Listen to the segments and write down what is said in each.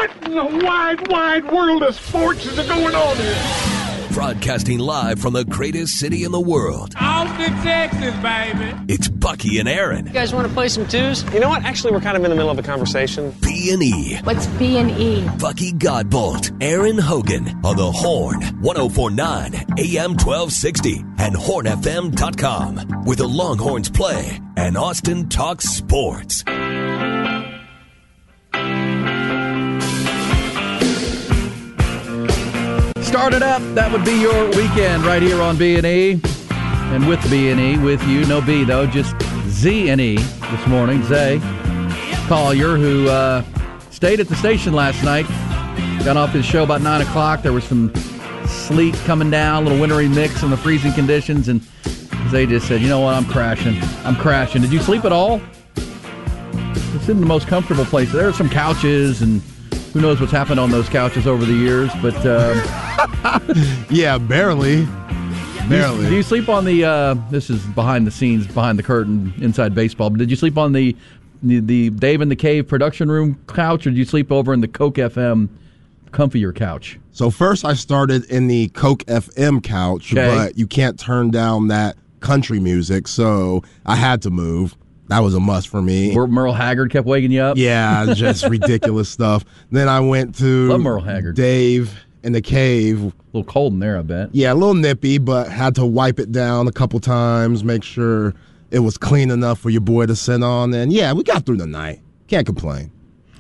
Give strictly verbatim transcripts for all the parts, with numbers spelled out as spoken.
What in the wide, wide world of sports is going on here? Broadcasting live from the greatest city in the world. Austin, Texas, baby. It's Bucky and Aaron. You guys want to play some twos? You know what? Actually, we're kind of in the middle of a conversation. B and E. What's B and E? Bucky Godbolt, Aaron Hogan on the Horn, ten forty-nine A M twelve sixty and horn f m dot com, where the Longhorns play and Austin talks sports. Start it up. That would be your weekend right here on B and E. And with B and E, with you, no B though, just Z and E this morning. Zay Collier, who uh, stayed at the station last night, got off his show about nine o'clock. There was some sleet coming down, a little wintry mix in the freezing conditions, and Zay just said, you know what, I'm crashing. I'm crashing. Did you sleep at all? It's in the most comfortable place. There are some couches, and who knows what's happened on those couches over the years, but... Um, yeah, barely. Barely. Do you, do you sleep on the, uh, this is behind the scenes, behind the curtain, inside baseball, but did you sleep on the, the, the Dave in the Cave production room couch, or did you sleep over in the Coke F M comfier couch? So first I started in the Coke F M couch, okay. But you can't turn down that country music, so I had to move. That was a must for me. Where Merle Haggard kept waking you up? Yeah, just ridiculous stuff. Then I went to Love Merle Haggard. Dave in the Cave. A little cold in there, I bet. Yeah, a little nippy, but had to wipe it down a couple times, make sure it was clean enough for your boy to sit on. And yeah, we got through the night. Can't complain.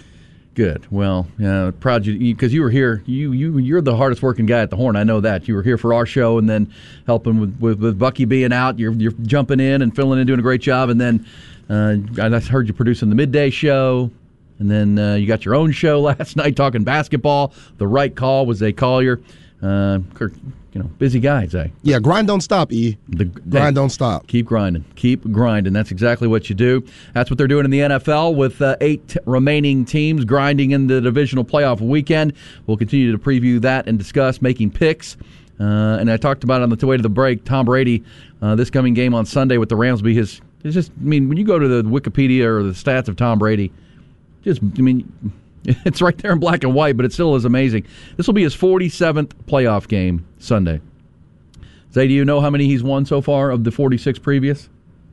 Good. Well, yeah, proud you because you were here. You you you're the hardest working guy at the Horn. I know that. You were here for our show, and then helping with, with, with Bucky being out. You're you're jumping in and filling in, doing a great job. And then uh, I heard you producing the midday show. And then uh, you got your own show last night talking basketball. The right call was Zay Collier. Uh, you know, busy guy, Zay. Yeah, grind don't stop, E. The, grind hey, don't stop. Keep grinding. Keep grinding. That's exactly what you do. That's what they're doing in the N F L with uh, eight t- remaining teams grinding in the divisional playoff weekend. We'll continue to preview that and discuss making picks. Uh, and I talked about it on the way to the break. Tom Brady, uh, this coming game on Sunday with the Rams, will be his. It's just, I mean, when you go to the Wikipedia or the stats of Tom Brady, just, I mean, it's right there in black and white, but it still is amazing. This will be his forty-seventh playoff game Sunday. Zay, do you know how many he's won so far of the forty-six previous?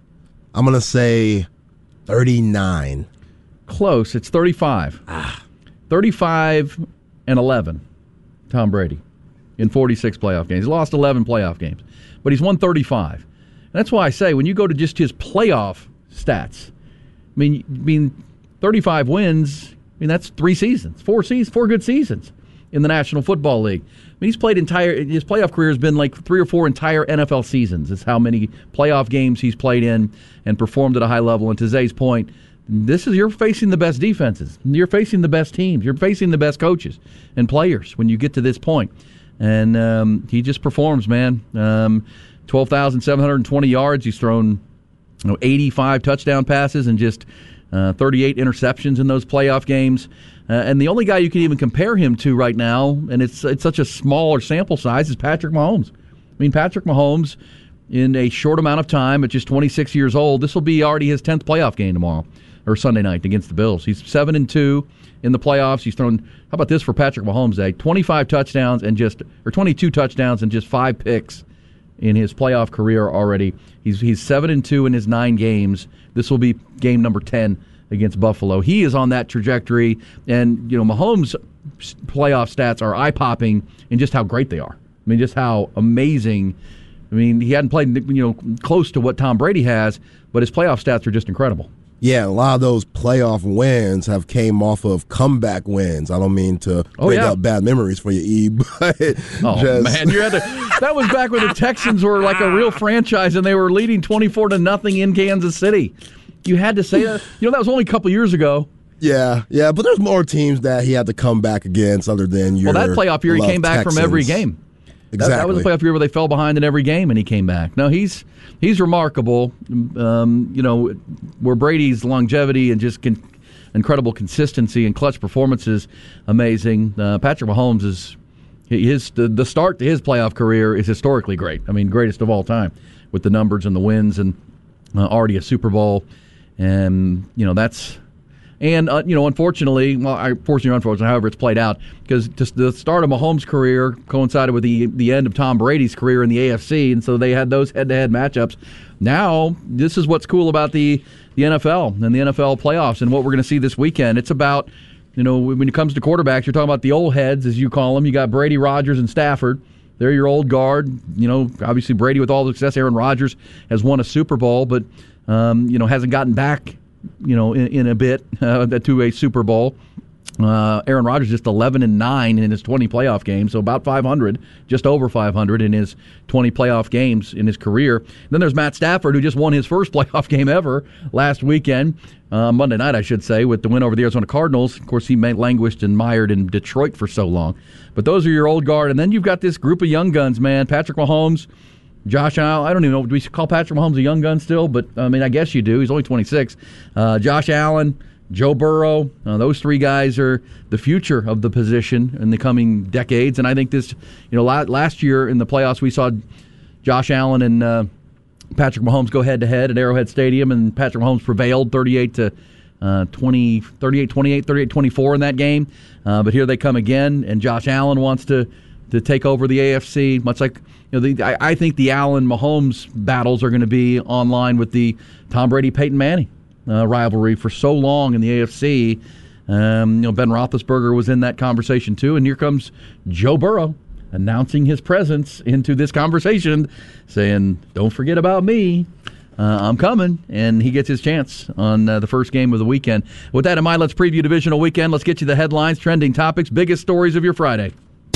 I'm going to say thirty-nine. Close. It's thirty-five. Ah. thirty-five and eleven, Tom Brady, in forty-six playoff games. He's lost eleven playoff games, but he's won thirty-five. And that's why I say, when you go to just his playoff stats, I mean, I mean, thirty-five wins, I mean, that's three seasons, four seasons, four good seasons in the National Football League. I mean, he's played entire, his playoff career has been like three or four entire N F L seasons. It's how many playoff games he's played in and performed at a high level. And to Zay's point, this is, you're facing the best defenses. You're facing the best teams. You're facing the best coaches and players when you get to this point. And um, he just performs, man. Um, twelve thousand seven hundred twenty yards. He's thrown you know, eighty-five touchdown passes and just uh, thirty-eight interceptions in those playoff games. Uh, and the only guy you can even compare him to right now, and it's it's such a smaller sample size, is Patrick Mahomes. I mean, Patrick Mahomes, in a short amount of time, at just twenty-six years old, this will be already his tenth playoff game tomorrow, or Sunday night against the Bills. He's seven and two in the playoffs. He's thrown, how about this for Patrick Mahomes, eh? twenty-five touchdowns and just, or twenty-two touchdowns and just five picks in his playoff career already. He's he's seven and two in his nine games. This will be game number ten against Buffalo. He is on that trajectory, and you know Mahomes' playoff stats are eye-popping in just how great they are. I mean, just how amazing. I mean, he hadn't played you know close to what Tom Brady has, but his playoff stats are just incredible. Yeah, a lot of those playoff wins have came off of comeback wins. I don't mean to oh, bring yeah. up bad memories for you, E, but oh just... man, you had to. That was back when the Texans were like a real franchise and they were leading twenty-four to nothing in Kansas City. You had to say that. You know, that was only a couple years ago. Yeah, yeah, but there's more teams that he had to come back against other than your. Well, that playoff year he came back Texans. from every game. Exactly. That, that was a playoff year where they fell behind in every game and he came back. No, he's he's remarkable. Um, you know, where Brady's longevity and just con- incredible consistency and clutch performances amazing. Uh, Patrick Mahomes is his the, the start to his playoff career is historically great. I mean, greatest of all time with the numbers and the wins and uh, already a Super Bowl. And you know that's And, uh, you know, unfortunately, well, I, fortunately or unfortunately, however it's played out, because just the start of Mahomes' career coincided with the the end of Tom Brady's career in the A F C, and so they had those head-to-head matchups. Now, this is what's cool about the, the N F L and the N F L playoffs and what we're going to see this weekend. It's about, you know, when it comes to quarterbacks, you're talking about the old heads, as you call them. You got Brady, Rodgers, and Stafford. They're your old guard. You know, obviously Brady with all the success. Aaron Rodgers has won a Super Bowl, but, um, you know, hasn't gotten back, you know, in, in a bit uh, to a Super Bowl. Uh, Aaron Rodgers just eleven and nine in his twenty playoff games, so about five hundred, just over five hundred in his twenty playoff games in his career. And then there's Matt Stafford, who just won his first playoff game ever last weekend, uh, Monday night, I should say, with the win over the Arizona Cardinals. Of course, he languished and mired in Detroit for so long. But those are your old guard. And then you've got this group of young guns, man. Patrick Mahomes, Josh Allen. I don't even know, do we call Patrick Mahomes a young gun still? But, I mean, I guess you do. He's only twenty-six. Uh, Josh Allen, Joe Burrow, uh, those three guys are the future of the position in the coming decades. And I think this, you know, last year in the playoffs, we saw Josh Allen and uh, Patrick Mahomes go head-to-head at Arrowhead Stadium, and Patrick Mahomes prevailed thirty-eight to twenty, thirty-eight twenty-eight, thirty-eight twenty-four in that game. Uh, but here they come again, and Josh Allen wants to, to take over the A F C, much like, you know, the, I, I think the Allen-Mahomes battles are going to be online with the Tom Brady-Peyton Manning Uh, rivalry for so long in the A F C. Um, you know, Ben Roethlisberger was in that conversation too, and here comes Joe Burrow announcing his presence into this conversation, saying, "Don't forget about me. Uh, I'm coming," and he gets his chance on uh, the first game of the weekend. With that in mind, let's preview divisional weekend. Let's get you the headlines, trending topics, biggest stories of your Friday.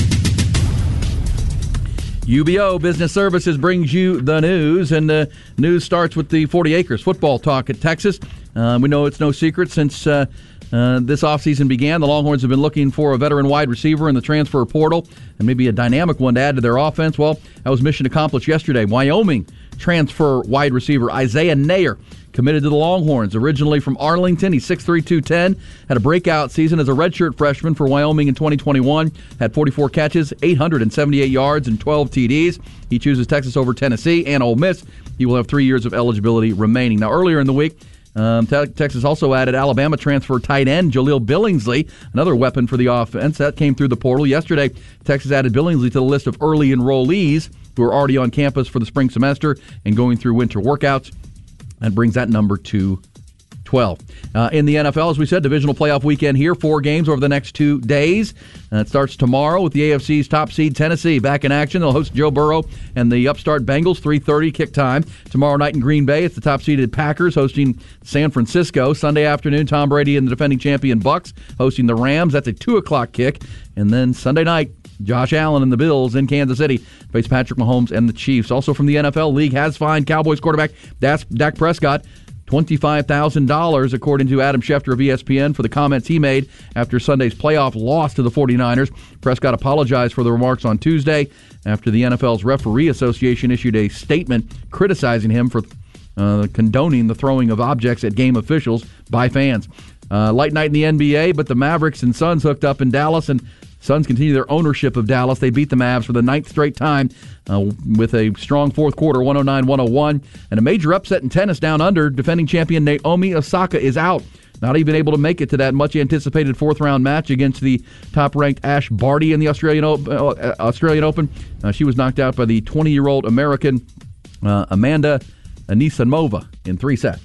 U B O Business Services brings you the news, and the news starts with the forty acres football talk at Texas. Uh, we know it's no secret since uh, uh, this offseason began, the Longhorns have been looking for a veteran wide receiver in the transfer portal and maybe a dynamic one to add to their offense. Well, that was mission accomplished yesterday. Wyoming transfer wide receiver Isaiah Nair committed to the Longhorns. Originally from Arlington, he's six three, two ten, had a breakout season as a redshirt freshman for Wyoming in twenty twenty-one, had forty-four catches, eight hundred seventy-eight yards, and twelve T Ds. He chooses Texas over Tennessee and Ole Miss. He will have three years of eligibility remaining. Now, earlier in the week, um, te- Texas also added Alabama transfer tight end Jaleel Billingsley, another weapon for the offense. That came through the portal. Yesterday, Texas added Billingsley to the list of early enrollees who are already on campus for the spring semester and going through winter workouts. That brings that number to twelve. Uh, in the N F L, as we said, divisional playoff weekend here. Four games over the next two days. Uh, it starts tomorrow with the A F C's top seed Tennessee back in action. They'll host Joe Burrow and the upstart Bengals, three thirty kick time. Tomorrow night in Green Bay, it's the top-seeded Packers hosting San Francisco. Sunday afternoon, Tom Brady and the defending champion Bucks hosting the Rams. That's a two o'clock kick. And then Sunday night, Josh Allen and the Bills in Kansas City face Patrick Mahomes and the Chiefs. Also from the N F L, league has fined Cowboys quarterback Dak Prescott twenty-five thousand dollars, according to Adam Schefter of E S P N, for the comments he made after Sunday's playoff loss to the forty-niners. Prescott apologized for the remarks on Tuesday after the N F L's Referee Association issued a statement criticizing him for uh, condoning the throwing of objects at game officials by fans. Uh, light night in the N B A, but the Mavericks and Suns hooked up in Dallas, and Suns continue their ownership of Dallas. They beat the Mavs for the ninth straight time uh, with a strong fourth quarter, one oh nine one oh one. And a major upset in tennis down under. Defending champion Naomi Osaka is out. Not even able to make it to that much-anticipated fourth-round match against the top-ranked Ash Barty in the Australian, o- uh, Australian Open. Uh, she was knocked out by the twenty-year-old American uh, Amanda Anisimova in three sets.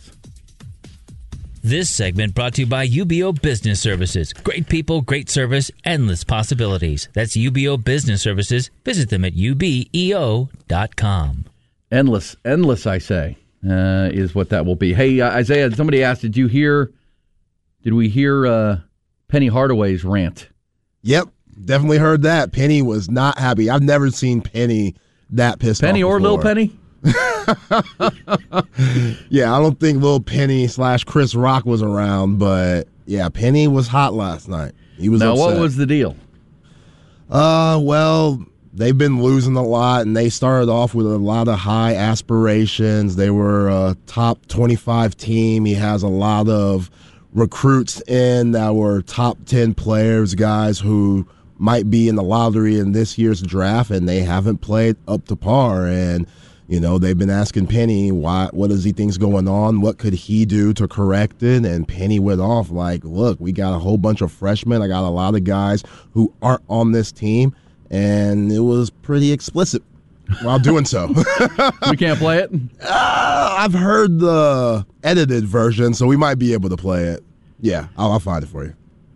This segment brought to you by U B O Business Services. Great people, great service, endless possibilities. That's U B O Business Services. Visit them at U B E O dot com. Endless, endless, I say, uh, is what that will be. Hey, uh, Isaiah, somebody asked, did you hear, did we hear uh, Penny Hardaway's rant? Yep, definitely heard that. Penny was not happy. I've never seen Penny that pissed Penny off or before. Lil Penny? Yeah, I don't think Lil Penny slash Chris Rock was around, but yeah, Penny was hot last night. He was now, upset. what was the deal? Uh, well, they've been losing a lot, and they started off with a lot of high aspirations. They were a top twenty-five team. He has a lot of recruits in that were top ten players, guys who might be in the lottery in this year's draft, and they haven't played up to par. And You know, they've been asking Penny, why, what does he think's going on? What could he do to correct it? And Penny went off like, look, we got a whole bunch of freshmen. I got a lot of guys who aren't on this team. And it was pretty explicit while doing so. We can't play it? Uh, I've heard the edited version, so we might be able to play it. Yeah, I'll, I'll find it for you.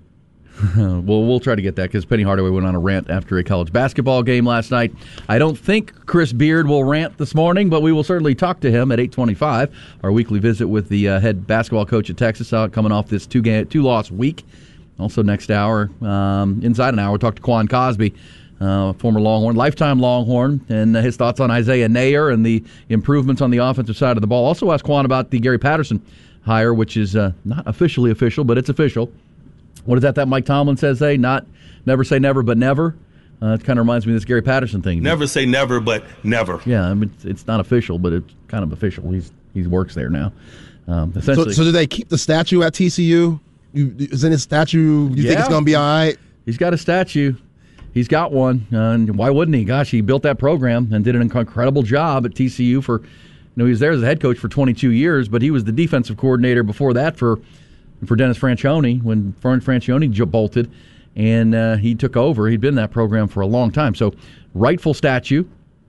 Well, we'll try to get that because Penny Hardaway went on a rant after a college basketball game last night. I don't think Chris Beard will rant this morning, but we will certainly talk to him at eight twenty-five, our weekly visit with the uh, head basketball coach at Texas, uh, coming off this two-game, two-loss week. Also next hour, um, inside an hour, we'll talk to Quan Cosby, uh, former Longhorn, lifetime Longhorn, and uh, his thoughts on Isaiah Nayer and the improvements on the offensive side of the ball. Also ask Quan about the Gary Patterson hire, which is uh, not officially official, but it's official. What is that that Mike Tomlin says, hey? Not never say never, but never. Uh, it kind of reminds me of this Gary Patterson thing. Never say never, but never. Yeah, I mean, it's, it's not official, but it's kind of official. He's He works there now. Um, essentially, so, so do they keep the statue at T C U? You, isn't his statue, you yeah, think it's going to be all right? He's got a statue. He's got one. Uh, and why wouldn't he? Gosh, he built that program and did an incredible job at T C U for, you know, he was there as a head coach for twenty-two years, but he was the defensive coordinator before that for for Dennis Franchione when Fern Franchione bolted, and uh, he took over. He'd been in that program for a long time. So, rightful statue.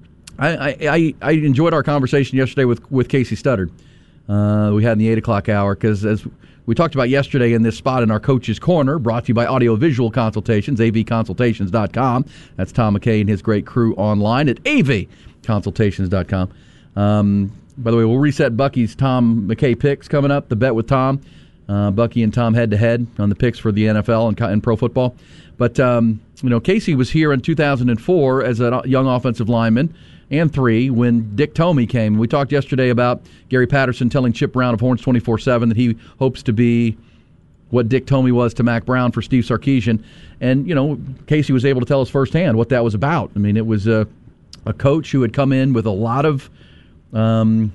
I I, I enjoyed our conversation yesterday with, with Casey Studdard. Uh, we had in the eight o'clock hour because as we talked about yesterday in this spot in our Coach's Corner, brought to you by Audio Visual Consultations, a v consultations dot com. That's Tom McKay and his great crew online at a v consultations dot com. Um, by the way, we'll reset Bucky's Tom McKay picks coming up, the bet with Tom. Uh, Bucky and Tom head-to-head on the picks for the N F L and, and pro football. But, um, you know, Casey was here in two thousand four as a young offensive lineman and three when Dick Tomey came. We talked yesterday about Gary Patterson telling Chip Brown of Horns twenty-four seven that he hopes to be what Dick Tomey was to Mack Brown for Steve Sarkisian. And, you know, Casey was able to tell us firsthand what that was about. I mean, it was a, a coach who had come in with a lot of um,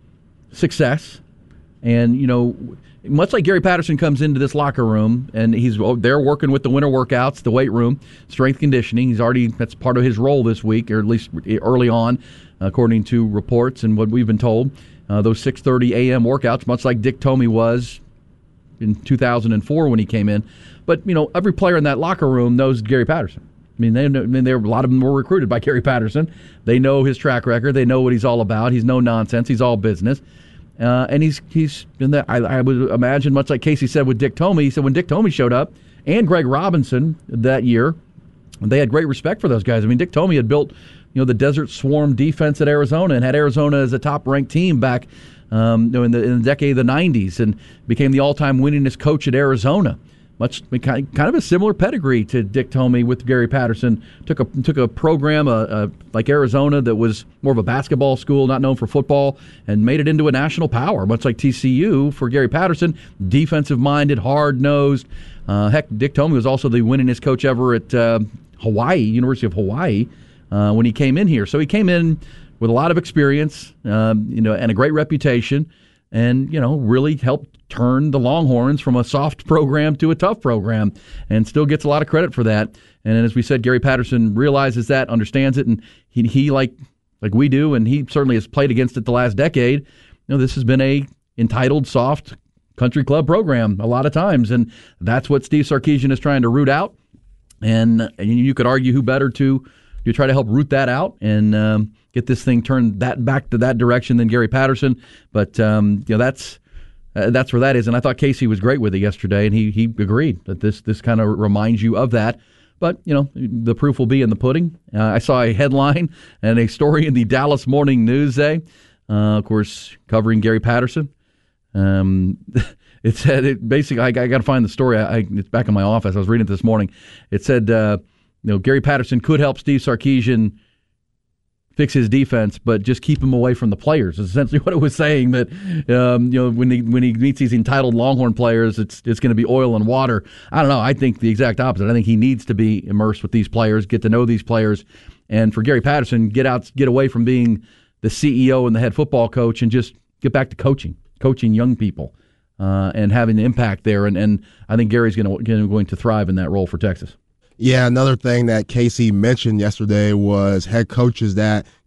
success and, you know, much like Gary Patterson comes into this locker room and he's there working with the winter workouts, the weight room, strength conditioning. He's already, that's part of his role this week, or at least early on, according to reports and what we've been told. Uh, those six thirty a.m. workouts, much like Dick Tomey was in two thousand four when he came in. But, you know, every player in that locker room knows Gary Patterson. I mean, they know, I mean, there a lot of them were recruited by Gary Patterson. They know his track record. They know what he's all about. He's no nonsense. He's all business. Uh, and he's he's in that. I, I would imagine, much like Casey said with Dick Tomey. He said when Dick Tomey showed up and Greg Robinson that year, they had great respect for those guys. I mean, Dick Tomey had built, you know, the Desert Swarm defense at Arizona and had Arizona as a top-ranked team back, um, you know, in the in the decade of the nineties, and became the all-time winningest coach at Arizona. Much kind of a similar pedigree to Dick Tomey with Gary Patterson. Took a took a program uh, uh, like Arizona that was more of a basketball school, not known for football, and made it into a national power. Much like T C U for Gary Patterson, defensive-minded, hard-nosed. Uh, heck, Dick Tomey was also the winningest coach ever at uh, Hawaii, University of Hawaii, uh, when he came in here. So he came in with a lot of experience, um, you know, and a great reputation, and you know, really helped turn the Longhorns from a soft program to a tough program, and still gets a lot of credit for that. And as we said, Gary Patterson realizes that, understands it, and he, he like like we do, and he certainly has played against it the last decade. You know, this has been a entitled, soft country club program a lot of times, and that's what Steve Sarkisian is trying to root out. And, and you could argue who better to to try to help root that out and um, get this thing turned that back to that direction than Gary Patterson. But um, you know, that's. Uh, that's where that is, and I thought Casey was great with it yesterday, and he he agreed that this this kind of reminds you of that. But, you know, the proof will be in the pudding. Uh, I saw a headline and a story in the Dallas Morning News, eh? uh, of course, covering Gary Patterson. Um, it said, it basically, I, I got to find the story. I, I, it's back in my office. I was reading it this morning. It said, uh, you know, Gary Patterson could help Steve Sarkisian fix his defense, but just keep him away from the players. Is essentially what it was saying. That um, you know, when he when he meets these entitled Longhorn players, it's it's going to be oil and water. I don't know. I think the exact opposite. I think he needs to be immersed with these players, get to know these players, and for Gary Patterson, get out, get away from being the C E O and the head football coach, and just get back to coaching, coaching young people, uh, and having an impact there. And, and I think Gary's going to going to thrive in that role for Texas. Yeah, another thing that Casey mentioned yesterday was head coaches that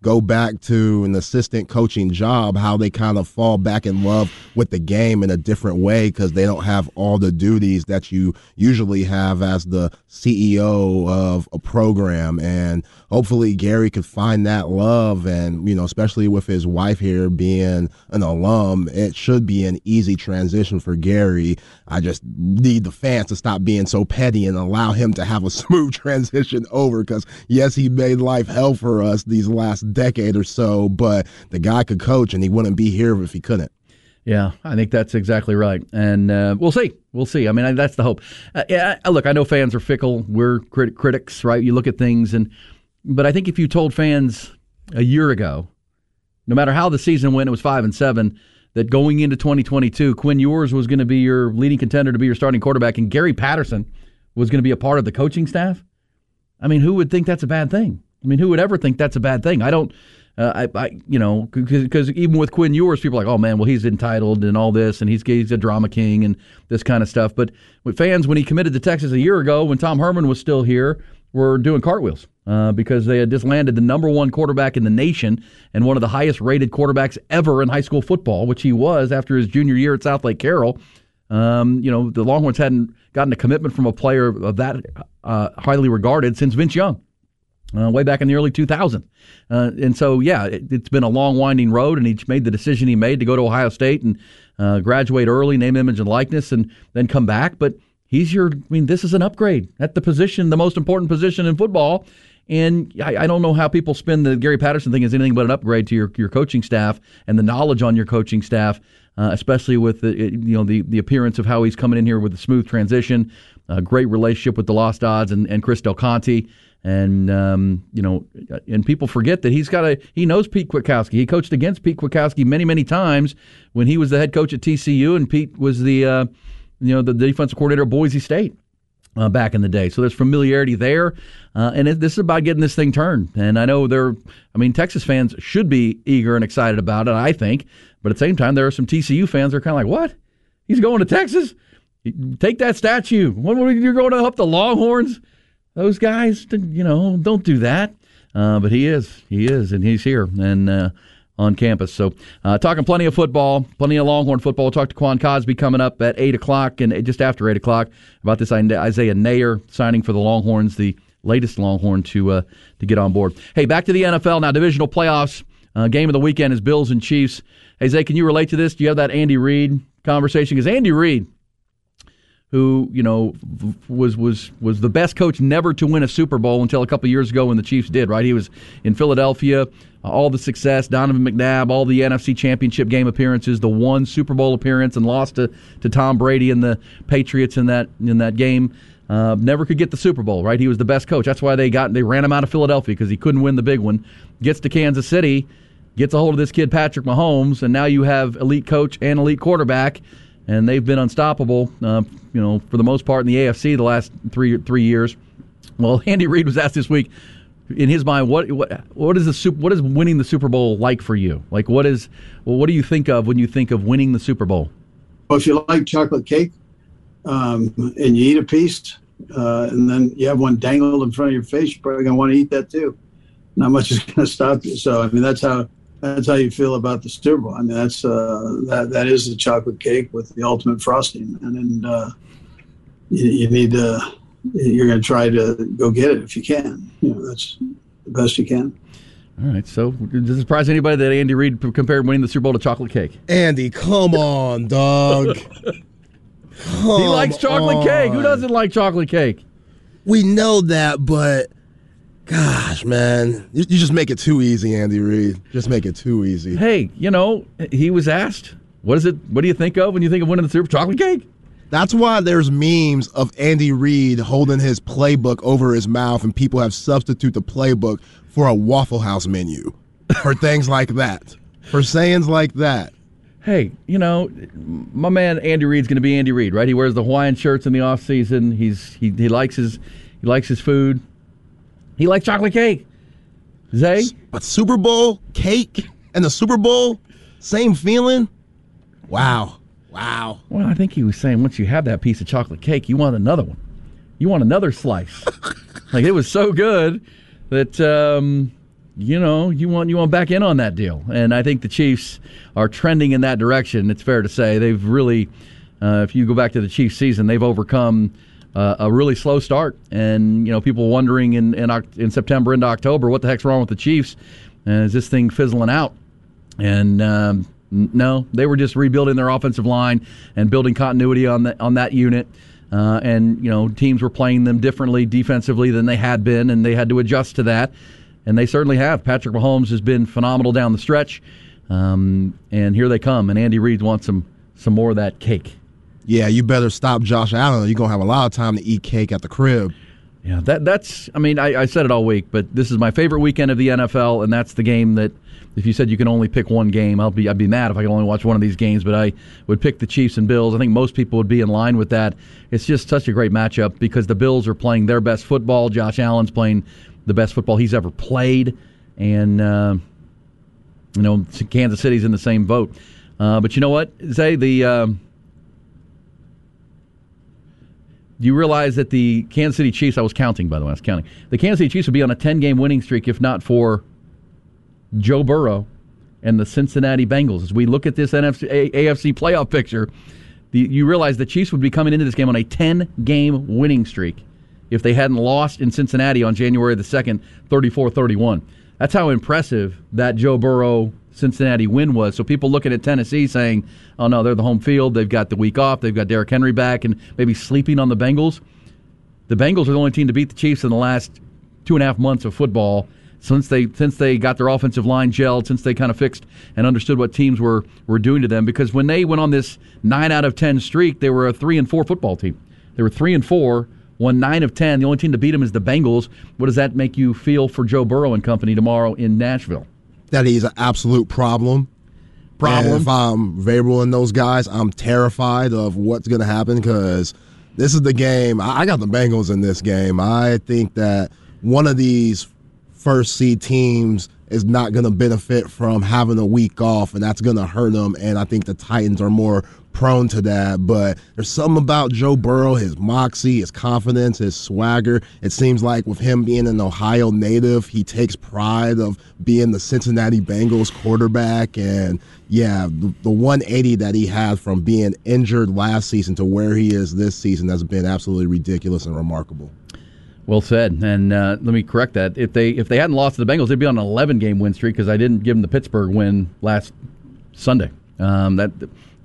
go back to an assistant coaching job, how they kind of fall back in love with the game in a different way because they don't have all the duties that you usually have as the C E O of a program. And hopefully Gary could find that love, and, you know, especially with his wife here being an alum, it should be an easy transition for Gary. I just need the fans to stop being so petty and allow him to have a smooth transition over because, yes, he made life hell for us these last decade or so, but the guy could coach and he wouldn't be here if he couldn't. Yeah, I think that's exactly right. And uh, we'll see. We'll see. I mean, that's the hope. Uh, yeah, look, I know fans are fickle. We're crit- critics, right? You look at things, and but I think if you told fans a year ago, no matter how the season went, it was five and seven, that going into twenty twenty-two, Quinn Ewers was going to be your leading contender to be your starting quarterback, and Gary Patterson was going to be a part of the coaching staff. I mean, who would think that's a bad thing? I mean, who would ever think that's a bad thing? I don't, uh, I, I, you know, because even with Quinn Ewers, people are like, oh man, well, he's entitled and all this, and he's, he's a drama king and this kind of stuff. But with fans, when he committed to Texas a year ago, when Tom Herman was still here, were doing cartwheels uh, because they had just landed the number one quarterback in the nation and one of the highest rated quarterbacks ever in high school football, which he was after his junior year at South Lake Carroll. Um, you know, the Longhorns hadn't gotten a commitment from a player of that uh, highly regarded since Vince Young. Uh, way back in the early two thousands. Uh, and so, yeah, it, it's been a long, winding road, and he made the decision he made to go to Ohio State and uh, graduate early, name, image, and likeness, and then come back. But he's your, I mean, this is an upgrade at the position, the most important position in football. And I, I don't know how people spin the Gary Patterson thing as anything but an upgrade to your, your coaching staff and the knowledge on your coaching staff, uh, especially with the, you know, the, the appearance of how he's coming in here with a smooth transition, a great relationship with the Lost Odds and, and Chris Del Conte. And, um, you know, and people forget that he's got a, he knows Pete Kwiatkowski. He coached against Pete Kwiatkowski many, many times when he was the head coach at T C U, and Pete was the, uh, you know, the defensive coordinator of Boise State uh, back in the day. So there's familiarity there. Uh, and it, this is about getting this thing turned. And I know they're, I mean, Texas fans should be eager and excited about it, I think. But at the same time, there are some T C U fans that are kind of like, what? He's going to Texas? Take that statue. When you're going to help the Longhorns? Those guys, you know, don't do that. Uh, but he is. He is, and he's here and uh, on campus. So uh, talking plenty of football, plenty of Longhorn football. We'll talk to Quan Cosby coming up at eight o'clock and just after eight o'clock about this Isaiah Nayer signing for the Longhorns, the latest Longhorn to uh, to get on board. Hey, back to the N F L now. Divisional playoffs. Uh, game of the weekend is Bills and Chiefs. Hey, Zay, can you relate to this? Do you have that Andy Reid conversation? Because Andy Reid, who, you know, was was was the best coach never to win a Super Bowl until a couple years ago when the Chiefs did, right? He was in Philadelphia, uh, all the success, Donovan McNabb, all the N F C Championship game appearances, the one Super Bowl appearance, and lost to, to Tom Brady and the Patriots in that in that game. Uh, never could get the Super Bowl, right? He was the best coach. That's why they got they ran him out of Philadelphia because he couldn't win the big one. Gets to Kansas City, gets a hold of this kid Patrick Mahomes, and now you have elite coach and elite quarterback. And they've been unstoppable, uh, you know, for the most part in the A F C the last three three years. Well, Andy Reid was asked this week, in his mind, what what what is the super, what is winning the Super Bowl like for you? Like, what is well, what do you think of when you think of winning the Super Bowl? Well, if you like chocolate cake, um, and you eat a piece, uh, and then you have one dangled in front of your face, you're probably going to want to eat that too. Not much is going to stop you. So, I mean, that's how. That's how you feel about the Super Bowl. I mean, that's uh, that that is the chocolate cake with the ultimate frosting, and, and uh, you, you need to. You're going to try to go get it if you can. You know, that's the best you can. All right. So, does it surprise anybody that Andy Reid compared winning the Super Bowl to chocolate cake? Andy, come on, dog. Come he likes chocolate on. cake. Who doesn't like chocolate cake? We know that, but. Gosh, man. You, you just make it too easy, Andy Reid. Just make it too easy. Hey, you know, he was asked, what is it? What do you think of when you think of winning the Super Bowl? Chocolate cake? That's why there's memes of Andy Reid holding his playbook over his mouth, and people have substituted the playbook for a Waffle House menu for things like that, for sayings like that. Hey, you know, my man Andy Reid's going to be Andy Reid, right? He wears the Hawaiian shirts in the off season. He's he he likes his he likes his food. He likes chocolate cake. Zay? But Super Bowl cake and the Super Bowl, same feeling? Wow. Wow. Well, I think he was saying once you have that piece of chocolate cake, you want another one. You want another slice. Like, it was so good that, um, you know, you want you want back in on that deal. And I think the Chiefs are trending in that direction. It's fair to say they've really, uh, if you go back to the Chiefs season, they've overcome uh, a really slow start. And, you know, people wondering in, in, in September into October, what the heck's wrong with the Chiefs? Uh, is this thing fizzling out? And um, no, they were just rebuilding their offensive line and building continuity on the, on that unit. Uh, and, you know, teams were playing them differently defensively than they had been, and they had to adjust to that. And they certainly have. Patrick Mahomes has been phenomenal down the stretch. Um, and here they come. And Andy Reid wants some, some more of that cake. Yeah, you better stop Josh Allen. You're going to have a lot of time to eat cake at the crib. Yeah, that that's, I mean, I, I said it all week, but this is my favorite weekend of the N F L, and that's the game that, if you said you can only pick one game, I'll be, I'd be mad if I could only watch one of these games, but I would pick the Chiefs and Bills. I think most people would be in line with that. It's just such a great matchup because the Bills are playing their best football. Josh Allen's playing the best football he's ever played, and, uh, you know, Kansas City's in the same boat. Uh, but you know what, Zay, the... Um, you realize that the Kansas City Chiefs, I was counting, by the way, I was counting. The Kansas City Chiefs would be on a ten-game winning streak if not for Joe Burrow and the Cincinnati Bengals. As we look at this N F C, A F C playoff picture, the, you realize the Chiefs would be coming into this game on a ten-game winning streak if they hadn't lost in Cincinnati on January the second, thirty-four thirty-one. That's how impressive that Joe Burrow Cincinnati win was. So people looking at Tennessee saying, oh no, they're the home field, they've got the week off, they've got Derrick Henry back, and maybe sleeping on the Bengals. The Bengals are the only team to beat the Chiefs in the last two and a half months of football since they since they got their offensive line gelled, since they kind of fixed and understood what teams were, were doing to them. Because when they went on this nine out of ten streak, they were a three and four football team. They were three and four, won nine of ten. The only team to beat them is the Bengals. What does that make you feel for Joe Burrow and company tomorrow in Nashville? That he's an absolute problem. Problem. And if I'm Vrabel and those guys, I'm terrified of what's going to happen because this is the game. I got the Bengals in this game. I think that one of these first seed teams is not going to benefit from having a week off, and that's going to hurt them. And I think the Titans are more prone to that. But there's something about Joe Burrow, his moxie, his confidence, his swagger. It seems like with him being an Ohio native, he takes pride of being the Cincinnati Bengals quarterback. And yeah, the, the one eighty that he had from being injured last season to where he is this season has been absolutely ridiculous and remarkable. Well said. And uh, let me correct that. If they if they hadn't lost to the Bengals, they'd be on an eleven-game win streak because I didn't give them the Pittsburgh win last Sunday. Um, that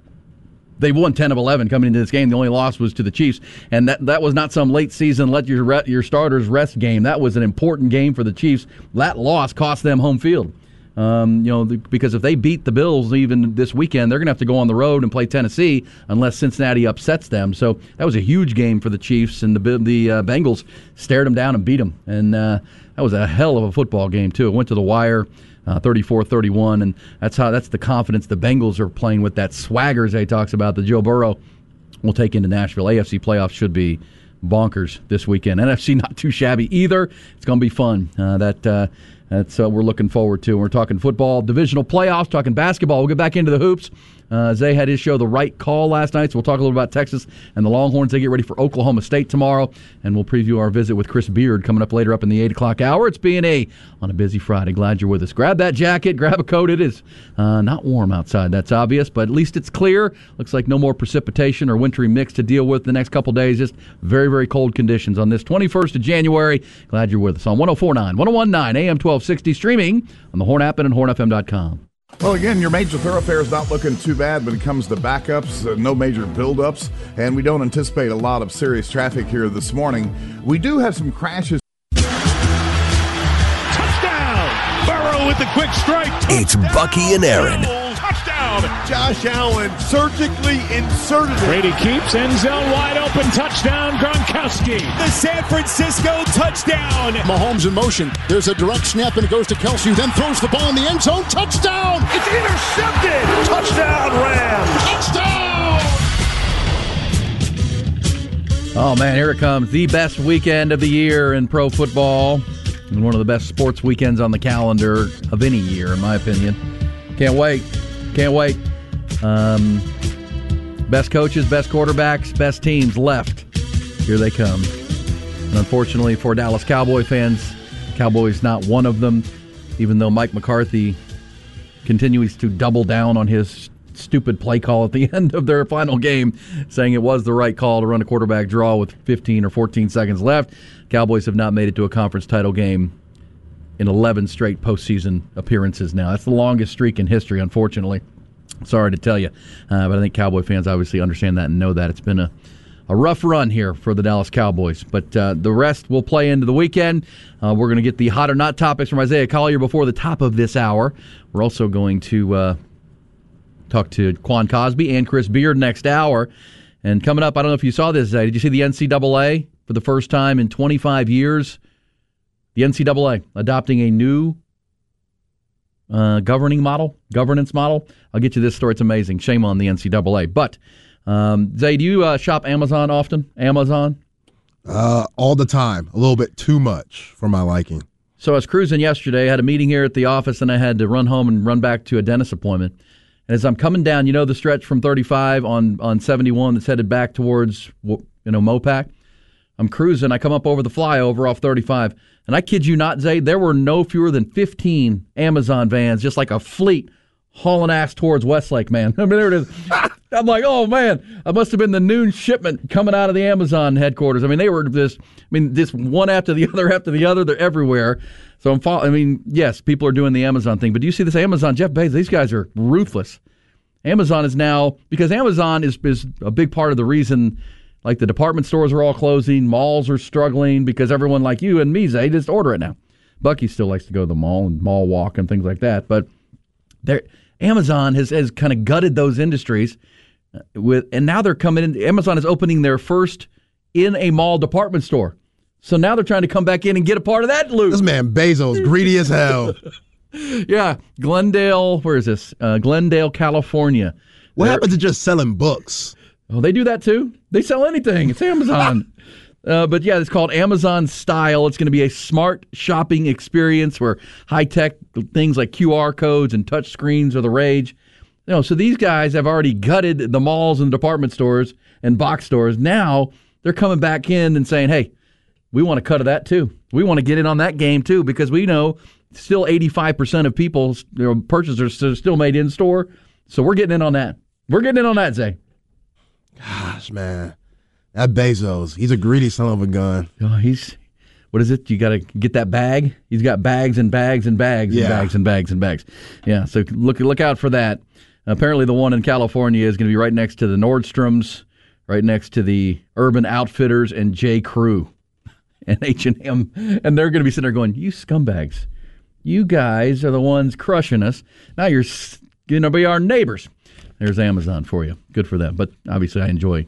they won ten of eleven coming into this game. The only loss was to the Chiefs, and that that was not some late season let your re- your starters rest game. That was an important game for the Chiefs. That loss cost them home field. Um, you know, the, because if they beat the Bills even this weekend, they're going to have to go on the road and play Tennessee unless Cincinnati upsets them. So that was a huge game for the Chiefs, and the the uh, Bengals stared them down and beat them. And uh, that was a hell of a football game too. It went to the wire, uh, thirty-four thirty-one, and that's how that's the confidence the Bengals are playing with. That swagger, as he talks about, that Joe Burrow will take into Nashville. A F C playoffs should be bonkers this weekend. N F C not too shabby either. It's going to be fun. Uh, that. Uh, That's what we're looking forward to. We're talking football, divisional playoffs, talking basketball. We'll get back into the hoops. Uh, Zay had his show, The Right Call, last night, so we'll talk a little about Texas and the Longhorns. They get ready for Oklahoma State tomorrow, and we'll preview our visit with Chris Beard coming up later up in the eight o'clock hour. It's B and A on a busy Friday. Glad you're with us. Grab that jacket, grab a coat. It is uh, not warm outside, that's obvious, but at least it's clear. Looks like no more precipitation or wintry mix to deal with the next couple days. Just very, very cold conditions on this twenty-first of January. Glad you're with us on one oh four point nine, one oh one point nine A M twelve sixty, streaming on the Horn app and on horn f m dot com. Well, again, your major thoroughfare is not looking too bad when it comes to backups, uh, no major buildups, and we don't anticipate a lot of serious traffic here this morning. We do have some crashes. Touchdown! Burrow with the quick strike. Touchdown! It's Bucky and Aaron. Touchdown! Josh Allen surgically inserted it. Brady keeps end zone wide open. Touchdown, Gronkowski. The San Francisco touchdown. Mahomes in motion. There's a direct snap, and it goes to Kelce, then throws the ball in the end zone. Touchdown! It's intercepted. Touchdown, Rams. Touchdown! Oh, man, here it comes. The best weekend of the year in pro football, and one of the best sports weekends on the calendar of any year, in my opinion. Can't wait. Can't wait. Um, best coaches, best quarterbacks, best teams left. Here they come. And unfortunately for Dallas Cowboy fans, Cowboys not one of them. even though Mike McCarthy continues to double down on his stupid play call at the end of their final game, saying it was the right call to run a quarterback draw with fifteen or fourteen seconds left. Cowboys have not made it to a conference title game in eleven straight postseason appearances now. That's the longest streak in history, unfortunately. Sorry to tell you. Uh, but I think Cowboy fans obviously understand that and know that. It's been a, a rough run here for the Dallas Cowboys. But uh, the rest will play into the weekend. Uh, we're going to get the hot or not topics from Isaiah Collier before the top of this hour. We're also going to Uh, talk to Quan Cosby and Chris Beard next hour. And coming up, I don't know if you saw this, did you see the N C double A for the first time in twenty-five years? The N C double A adopting a new uh, governing model, governance model. I'll get you this story. It's amazing. Shame on the N C double A. But, um, Zay, do you uh, shop Amazon often? Amazon? Uh, all the time. A little bit too much for my liking. So I was cruising yesterday. I had a meeting here at the office, and I had to run home and run back to a dentist appointment. And as I'm coming down, you know the stretch from thirty-five on, on seventy-one that's headed back towards, you know, Mopac? I'm cruising. I come up over the flyover off thirty-five. And I kid you not, Zay, there were no fewer than fifteen Amazon vans, just like a fleet, hauling ass towards Westlake, man. I mean, there it is. I'm like, oh, man, I must have been the noon shipment coming out of the Amazon headquarters. I mean, they were just, I mean, just one after the other after the other. They're everywhere. So I'm following, I mean, yes, people are doing the Amazon thing, but do you see this Amazon, Jeff Bezos, these guys are ruthless. Amazon is now, because Amazon is, is a big part of the reason, like the department stores are all closing, malls are struggling, because everyone like you and me, Zay, just order it now. Bucky still likes to go to the mall and mall walk and things like that, but Amazon has, has kind of gutted those industries, with, and now they're coming in, Amazon is opening their first in a mall department store. So now they're trying to come back in and get a part of that loot. This man Bezos, greedy as hell. Yeah, Glendale, where is this? Uh, Glendale, California. What they're, happened to just selling books? Oh, they do that too? They sell anything. It's Amazon. uh, but yeah, it's called Amazon Style. It's going to be a smart shopping experience where high-tech things like Q R codes and touch screens are the rage. You know, so these guys have already gutted the malls and department stores and box stores. Now they're coming back in and saying, hey, we want a cut of that too. We want to get in on that game too, because we know still eighty-five percent of people's, you know, purchases are still made in store. So we're getting in on that. We're getting in on that, Zay. Gosh, man. That Bezos, he's a greedy son of a gun. Oh, he's, what is it? You got to get that bag. He's got bags and bags and bags and yeah. bags and bags and bags. Yeah, so look look out for that. Apparently the one in California is going to be right next to the Nordstroms, right next to the Urban Outfitters and J. Crew and H and M. And they're going to be sitting there going, you scumbags. You guys are the ones crushing us. Now you're going to be our neighbors. There's Amazon for you. Good for them. But obviously I enjoy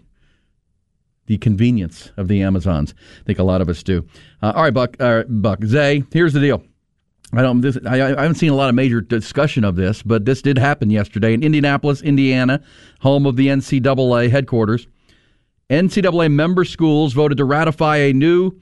the convenience of the Amazons. I think a lot of us do. Uh, all right, Buck. Uh, Buck. Zay, here's the deal. I don't. This, I, I haven't seen a lot of major discussion of this, but this did happen yesterday in Indianapolis, Indiana, home of the N C double A headquarters. N C double A member schools voted to ratify a new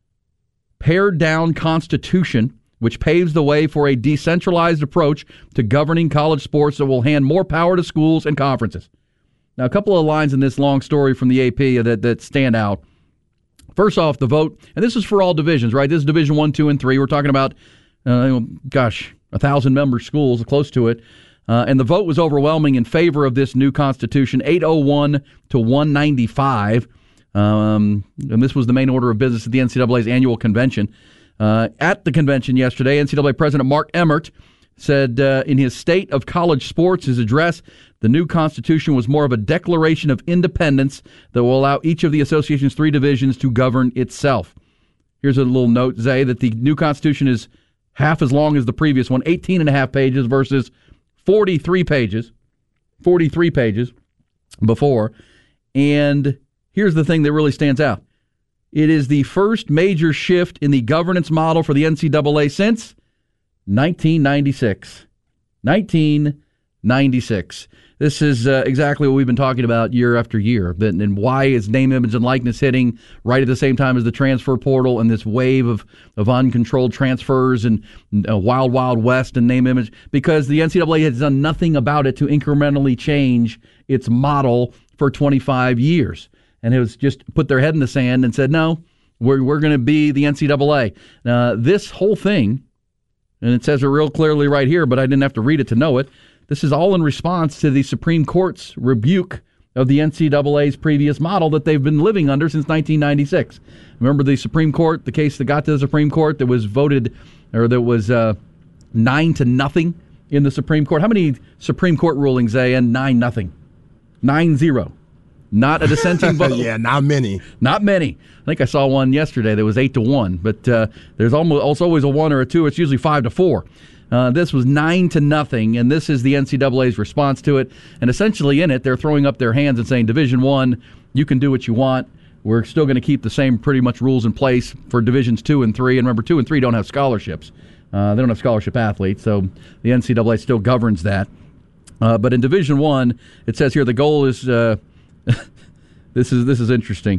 pared-down constitution, which paves the way for a decentralized approach to governing college sports that will hand more power to schools and conferences. Now, a couple of lines in this long story from the A P that, that stand out. First off, the vote, and this is for all divisions, right? This is Division One, Two, and Three. We're talking about, uh, gosh, a thousand member schools, close to it. Uh, and the vote was overwhelming in favor of this new constitution, eight oh one to one ninety-five. Um, and this was the main order of business at the N C double A's annual convention. Uh, at the convention yesterday, N C double A President Mark Emmert said uh, in his State of College Sports, his address, the new constitution was more of a declaration of independence that will allow each of the association's three divisions to govern itself. Here's a little note, Zay, that the new constitution is half as long as the previous one, eighteen and a half pages versus forty-three pages, forty-three pages before. And here's the thing that really stands out. It is the first major shift in the governance model for the N C double A since nineteen ninety-six. nineteen ninety-six. This is uh, exactly what we've been talking about year after year. That, and why is name, image, and likeness hitting right at the same time as the transfer portal and this wave of, of uncontrolled transfers and uh, wild, wild west and name, image? Because the N C double A has done nothing about it to incrementally change its model for twenty-five years. And it was just put their head in the sand and said, no, we're, we're going to be the N C double A. Uh, this whole thing, and it says it real clearly right here, but I didn't have to read it to know it. This is all in response to the Supreme Court's rebuke of the N C double A's previous model that they've been living under since nineteen ninety-six. Remember the Supreme Court, the case that got to the Supreme Court that was voted, or that was uh, nine to nothing in the Supreme Court? How many Supreme Court rulings they end nine nothing? Nine zero. Not a dissenting vote. Yeah, not many. Not many. I think I saw one yesterday that was eight to one, but uh, there's almost also always a one or a two. It's usually five to four. Uh, this was nine to nothing, and this is the N C double A's response to it. And essentially in it, they're throwing up their hands and saying, Division One, you can do what you want. We're still going to keep the same pretty much rules in place for Divisions Two and Three. And remember, Two and Three don't have scholarships. Uh, they don't have scholarship athletes, so the N C double A still governs that. Uh, but in Division One, it says here the goal is uh, this is this is interesting.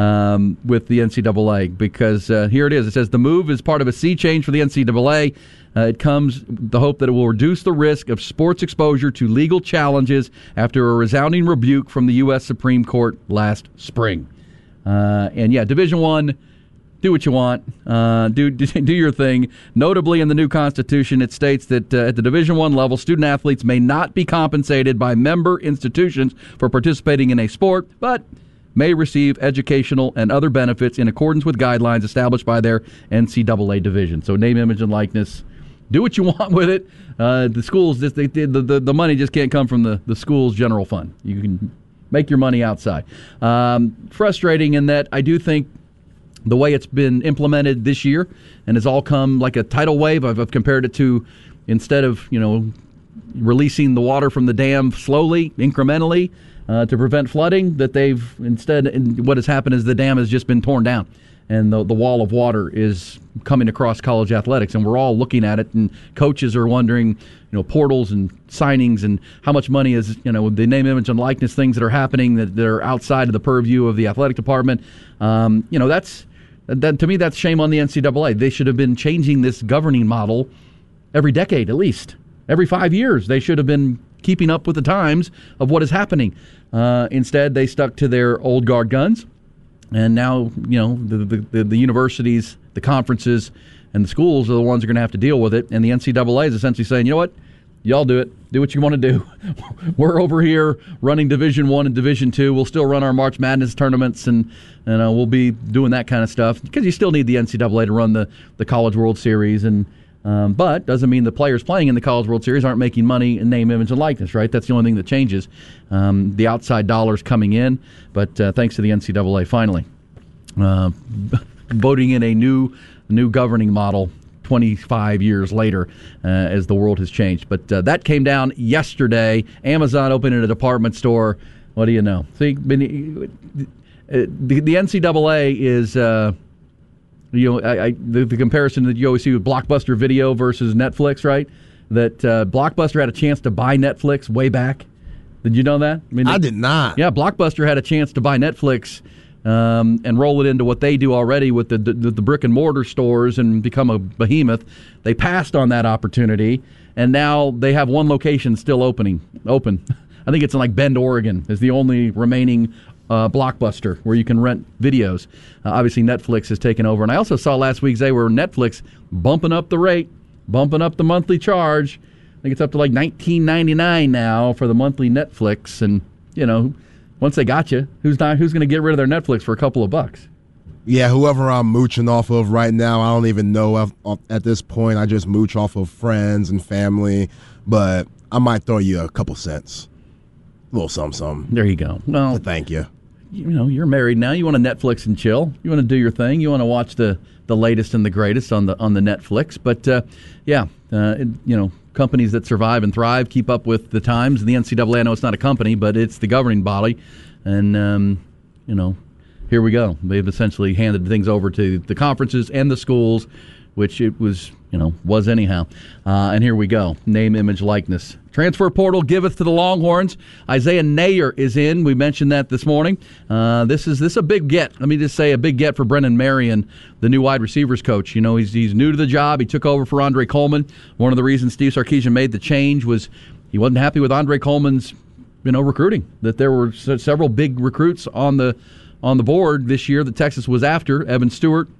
Um, with the N C double A, because uh, here it is. It says the move is part of a sea change for the N C double A. Uh, it comes the hope that it will reduce the risk of sports exposure to legal challenges after a resounding rebuke from the U S Supreme Court last spring. Uh, and yeah, Division One, do what you want, uh, do, do do your thing. Notably, in the new Constitution, it states that uh, at the Division One level, student athletes may not be compensated by member institutions for participating in a sport, but may receive educational and other benefits in accordance with guidelines established by their N C double A division. So name, image, and likeness. Do what you want with it. Uh, the schools, just, they, the, the the money just can't come from the, the school's general fund. You can make your money outside. Um, frustrating in that I do think the way it's been implemented this year, and has all come like a tidal wave. I've, I've compared it to, instead of, you know, releasing the water from the dam slowly, incrementally, Uh, to prevent flooding, that they've instead, and what has happened is the dam has just been torn down, and the the wall of water is coming across college athletics, and we're all looking at it, and coaches are wondering, you know, portals and signings and how much money is, you know, the name, image, and likeness things that are happening that, that are outside of the purview of the athletic department. Um, you know, that's that to me, that's shame on the N C double A. They should have been changing this governing model every decade at least. Every five years, they should have been keeping up with the times of what is happening. Uh, instead, they stuck to their old guard guns, and now, you know, the, the, the universities, the conferences, and the schools are the ones who are going to have to deal with it. And the N C double A is essentially saying, you know what, y'all do it. Do what you want to do. We're over here running Division One and Division Two. We'll still run our March Madness tournaments, and you know, we'll be doing that kind of stuff because you still need the N C double A to run the, the College World Series. And Um, but doesn't mean the players playing in the College World Series aren't making money in name, image, and likeness, right? That's the only thing that changes. Um, the outside dollars coming in, but uh, thanks to the N C double A finally uh, voting in a new new governing model twenty-five years later uh, as the world has changed. But uh, that came down yesterday. Amazon opened in a department store. What do you know? See, the, the N C double A is... Uh, You know, I, I, the, the comparison that you always see with Blockbuster Video versus Netflix, right? That uh, Blockbuster had a chance to buy Netflix way back. Did you know that? I, mean, I they, did not. Yeah, Blockbuster had a chance to buy Netflix um, and roll it into what they do already with the, the, the brick and mortar stores and become a behemoth. They passed on that opportunity, and now they have one location still opening open. I think it's in like Bend, Oregon, is the only remaining Uh, Blockbuster where you can rent videos. Uh, obviously, Netflix has taken over. And I also saw last week, Zay, where Netflix bumping up the rate, bumping up the monthly charge. I think it's up to like nineteen ninety-nine now for the monthly Netflix. And, you know, once they got you, who's not who's going to get rid of their Netflix for a couple of bucks? Yeah, whoever I'm mooching off of right now, I don't even know at, at this point. I just mooch off of friends and family. But I might throw you a couple cents. A little something, something. There you go. Well, so thank you. You know, you're married now. You want to Netflix and chill. You want to do your thing. You want to watch the, the latest and the greatest on the on the Netflix. But uh, yeah, uh, it, you know, companies that survive and thrive keep up with the times. The N C double A, I know it's not a company, but it's the governing body. And um, you know, here we go. They've essentially handed things over to the conferences and the schools, which it was, you know, was anyhow. Uh, and here we go. Name, image, likeness. Transfer portal giveth to the Longhorns. Isaiah Nayer is in. We mentioned that this morning. Uh, this is this is a big get. Let me just say a big get for Brennan Marion, the new wide receivers coach. You know, he's he's new to the job. He took over for Andre Coleman. One of the reasons Steve Sarkisian made the change was he wasn't happy with Andre Coleman's, you know, recruiting. That there were s- several big recruits on the on the board this year that Texas was after. Evan Stewart,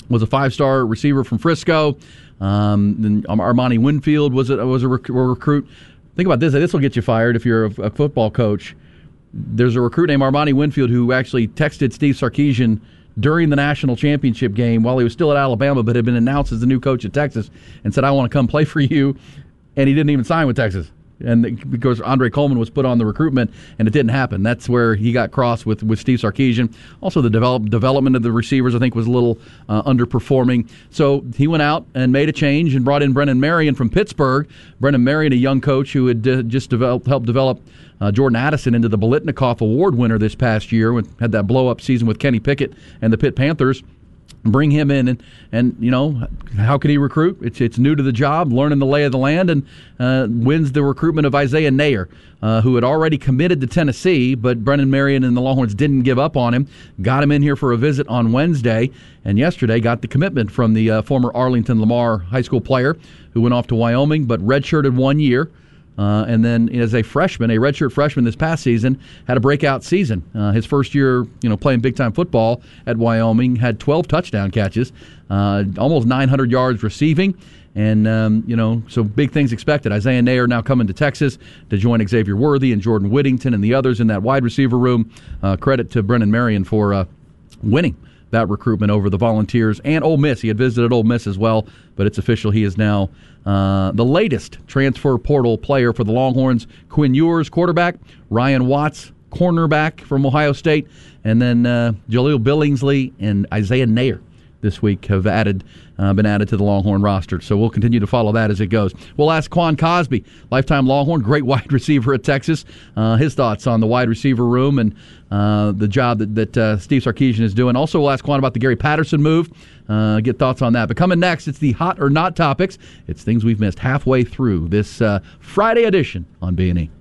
was a five-star receiver from Frisco. Um, then Armani Winfield was a, was a, rec- a recruit. Think about this. This will get you fired if you're a, a football coach. There's a recruit named Armani Winfield who actually texted Steve Sarkisian during the national championship game while he was still at Alabama, but had been announced as the new coach at Texas, and said, I want to come play for you. And he didn't even sign with Texas. And because Andre Coleman was put on the recruitment, and it didn't happen. That's where he got crossed with, with Steve Sarkisian. Also, the develop, development of the receivers, I think, was a little uh, underperforming. So he went out and made a change and brought in Brennan Marion from Pittsburgh. Brennan Marion, a young coach who had uh, just developed, helped develop uh, Jordan Addison into the Biletnikoff Award winner this past year, when, had that blow-up season with Kenny Pickett and the Pitt Panthers. Bring him in, and, and you know, how could he recruit? It's it's new to the job, learning the lay of the land, and uh, wins the recruitment of Isaiah Nayer, uh, who had already committed to Tennessee, but Brennan Marion and the Longhorns didn't give up on him. Got him in here for a visit on Wednesday, and yesterday got the commitment from the uh, former Arlington Lamar high school player who went off to Wyoming, but redshirted one year. Uh, and then as a freshman, a redshirt freshman this past season, had a breakout season. Uh, his first year, you know, playing big-time football at Wyoming, had twelve touchdown catches, uh, almost nine hundred yards receiving, and, um, you know, so big things expected. Isaiah Nayer now coming to Texas to join Xavier Worthy and Jordan Whittington and the others in that wide receiver room. Uh, credit to Brennan Marion for uh, winning that recruitment over the Volunteers and Ole Miss. He had visited Ole Miss as well, but it's official. He is now uh, the latest transfer portal player for the Longhorns. Quinn Ewers, quarterback. Ryan Watts, cornerback from Ohio State. And then uh, Jaleel Billingsley and Isaiah Nayer this week have added, uh, been added to the Longhorn roster. So we'll continue to follow that as it goes. We'll ask Quan Cosby, lifetime Longhorn, great wide receiver at Texas, uh, his thoughts on the wide receiver room and uh, the job that, that uh, Steve Sarkisian is doing. Also, we'll ask Quan about the Gary Patterson move, uh, get thoughts on that. But coming next, it's the hot or not topics. It's things we've missed halfway through this uh, Friday edition on B and E.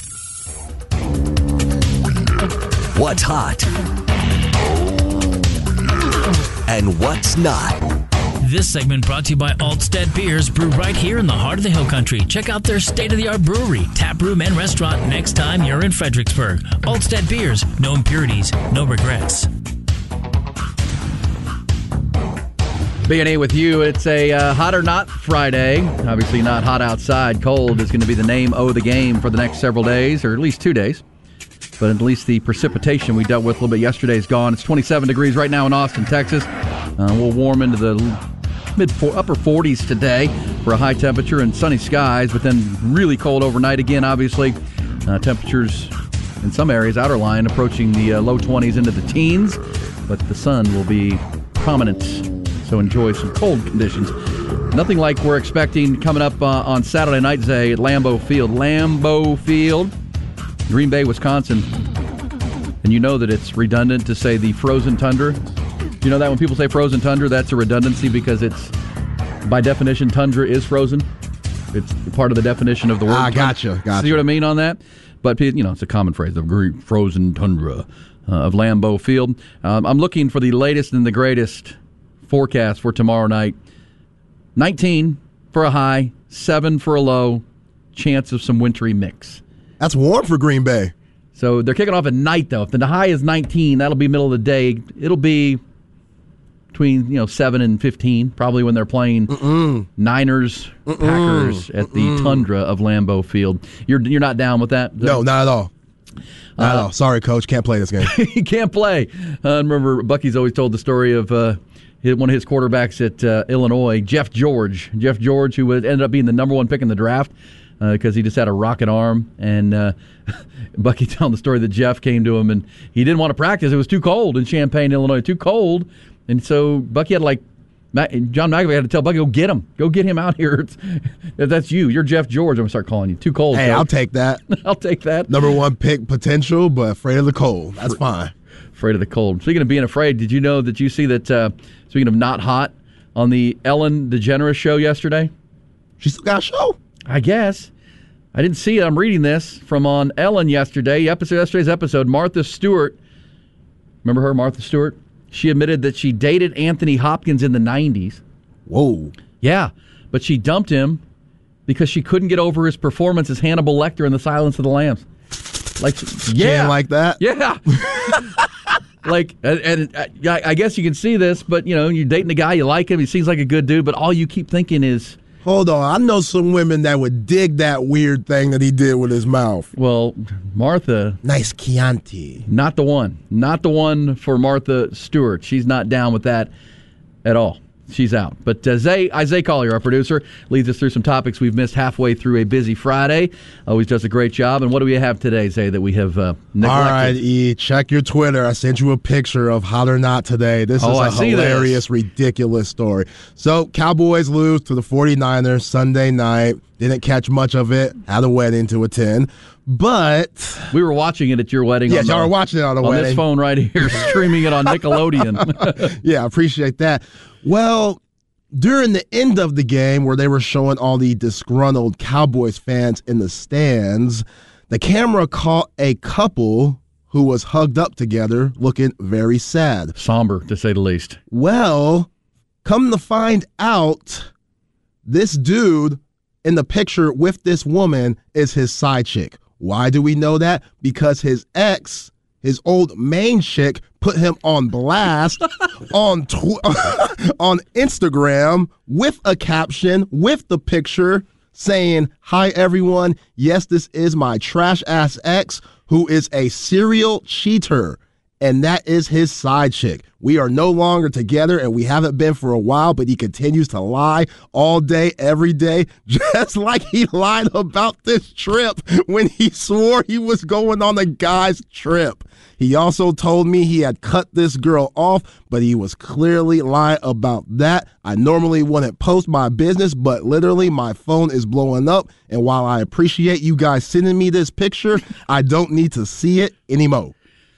What's hot? And what's not? This segment brought to you by Altstead Beers, brewed right here in the heart of the Hill Country. Check out their state-of-the-art brewery, tap room, and restaurant next time you're in Fredericksburg. Altstead Beers, no impurities, no regrets. B and E with you. It's a uh, hot or not Friday. Obviously not hot outside. Cold is going to be the name of the game for the next several days, or at least two days. But at least the precipitation we dealt with a little bit yesterday is gone. It's twenty-seven degrees right now in Austin, Texas. Uh, we'll warm into the mid four, upper forties today for a high temperature and sunny skies, but then really cold overnight again, obviously. Uh, temperatures in some areas, outer line, approaching the uh, low twenties into the teens, but the sun will be prominent, so enjoy some cold conditions. Nothing like we're expecting coming up uh, on Saturday night, Zay, at Lambeau Field. Lambeau Field. Green Bay, Wisconsin, and you know that it's redundant to say the frozen tundra. You know that when people say frozen tundra, that's a redundancy because it's, by definition, tundra is frozen. It's part of the definition of the word. Ah, gotcha, gotcha. See what I mean on that? But, you know, it's a common phrase, the great frozen tundra uh, of Lambeau Field. Um, I'm looking for the latest and the greatest forecast for tomorrow night. nineteen for a high, seven for a low, chance of some wintry mix. That's warm for Green Bay. So they're kicking off at night, though. If the high is nineteen, that'll be middle of the day. It'll be between you know seven and fifteen, probably when they're playing Mm-mm. Niners, Mm-mm. Packers at the Mm-mm. tundra of Lambeau Field. You're you're not down with that? No, not at all. Not uh, at all. Sorry, Coach, can't play this game. He can't play. Uh, remember, Bucky's always told the story of uh, one of his quarterbacks at uh, Illinois, Jeff George. Jeff George, who ended up being the number one pick in the draft. Because uh, he just had a rocket arm, and uh, Bucky telling the story that Jeff came to him, and he didn't want to practice. It was too cold in Champaign, Illinois, too cold, and so Bucky had like John McAfee had to tell Bucky, go get him, go get him out here. It's, that's you, you're Jeff George. I'm gonna start calling you. Too cold. Hey, Coach. I'll take that. I'll take that. Number one pick potential, but afraid of the cold. That's Fr- fine. Afraid of the cold. Speaking of being afraid, did you know that you see that? Uh, speaking of not hot, on the Ellen DeGeneres show yesterday, she still got a show. I guess. I didn't see it. I'm reading this from on Ellen yesterday. Episode, yesterday's episode, Martha Stewart. Remember her, Martha Stewart? She admitted that she dated Anthony Hopkins in the nineties. Whoa. Yeah, but she dumped him because she couldn't get over his performance as Hannibal Lecter in The Silence of the Lambs. Like, yeah. Can't like that? Yeah. Like, and, and I, I guess you can see this, but, you know, you're dating a guy, you like him, he seems like a good dude, but all you keep thinking is... Hold on, I know some women that would dig that weird thing that he did with his mouth. Well, Martha... Nice Chianti. Not the one. Not the one for Martha Stewart. She's not down with that at all. She's out. But uh, Zay, Isaiah Collier, our producer, leads us through some topics we've missed halfway through a busy Friday. Always does a great job. And what do we have today, Zay, that we have uh, neglected? All right, E, check your Twitter. I sent you a picture of Hot or Not today. This oh, is a I hilarious, ridiculous story. So, Cowboys lose to the 49ers Sunday night. Didn't catch much of it. Had a wedding to attend. But we were watching it at your wedding. Yeah, on y'all the, were watching it on the on wedding. this phone right here, streaming it on Nickelodeon. Yeah, I appreciate that. Well, during the end of the game where they were showing all the disgruntled Cowboys fans in the stands, the camera caught a couple who was hugged up together looking very sad. Somber, to say the least. Well, come to find out, this dude in the picture with this woman is his side chick. Why do we know that? Because his ex, his old main chick, put him on blast on tw- on Instagram with a caption, with the picture saying, "Hi everyone, yes, this is my trash ass ex who is a serial cheater, and that is his side chick. We are no longer together, and we haven't been for a while, but he continues to lie all day, every day, just like he lied about this trip when he swore he was going on a guy's trip. He also told me he had cut this girl off, but he was clearly lying about that. I normally wouldn't post my business, but literally my phone is blowing up, and while I appreciate you guys sending me this picture, I don't need to see it anymore."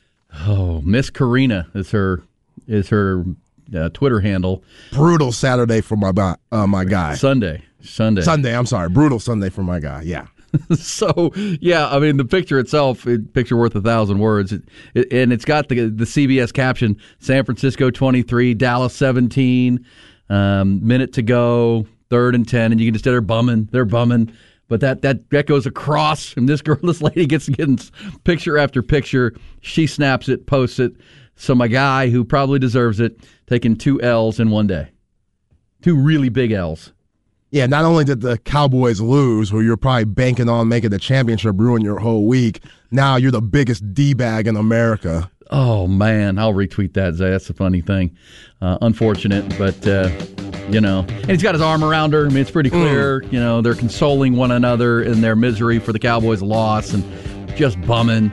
Oh, Miss Karina is her is her uh, Twitter handle. Brutal Saturday for my uh, my guy. Sunday, Sunday, Sunday. I'm sorry, brutal Sunday for my guy. Yeah. So yeah, I mean the picture itself, it, picture worth a thousand words, it, it, and it's got the the C B S caption: San Francisco twenty-three, Dallas seventeen, um, minute to go, third and ten, and you can just they're bumming, they're bumming. But that, that, that goes across, and this girl, this lady gets getting picture after picture. She snaps it, posts it. So my guy, who probably deserves it, taking two L's in one day. Two really big L's. Yeah, not only did the Cowboys lose, who you're probably banking on making the championship ruin your whole week, now you're the biggest D-bag in America. Oh, man, I'll retweet that, Zay. That's the funny thing. Uh, unfortunate, but, uh, you know. And he's got his arm around her. I mean, it's pretty clear. Mm. You know, they're consoling one another in their misery for the Cowboys' loss and just bumming.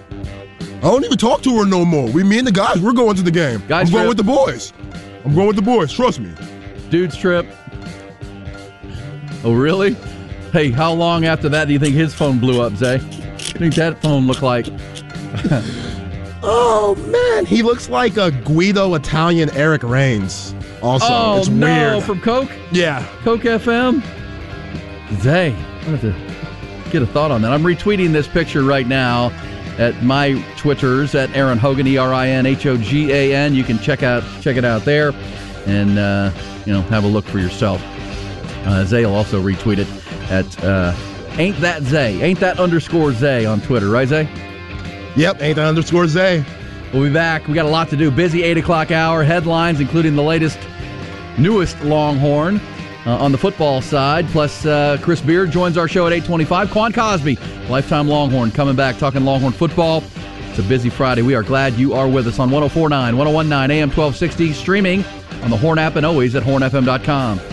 I don't even talk to her no more. We, me and the guys, we're going to the game. Guys I'm going trip. with the boys. I'm going with the boys. Trust me. Dude's trip. Oh, really? Hey, how long after that do you think his phone blew up, Zay? What do you think that phone looked like? Oh, man. He looks like a Guido Italian Eric Reigns. Also, oh, it's no, weird. From Coke? Yeah. Coke F M? Zay, I have to get a thought on that. I'm retweeting this picture right now at my Twitters, at Aaron Hogan, E R I N H O G A N. You can check out check it out there and, uh, you know, have a look for yourself. Uh, Zay will also retweet it at uh, Ain't That Zay. Ain't That underscore Zay on Twitter, right, Zay? Yep, Ain't That underscore Zay. We'll be back. We got a lot to do. Busy eight o'clock hour. Headlines, including the latest, newest Longhorn uh, on the football side. Plus, uh, Chris Beard joins our show at eight twenty-five. Quan Cosby, lifetime Longhorn, coming back talking Longhorn football. It's a busy Friday. We are glad you are with us on one oh four point nine, one oh one point nine A M twelve sixty, streaming on the Horn app and always at horn f m dot com.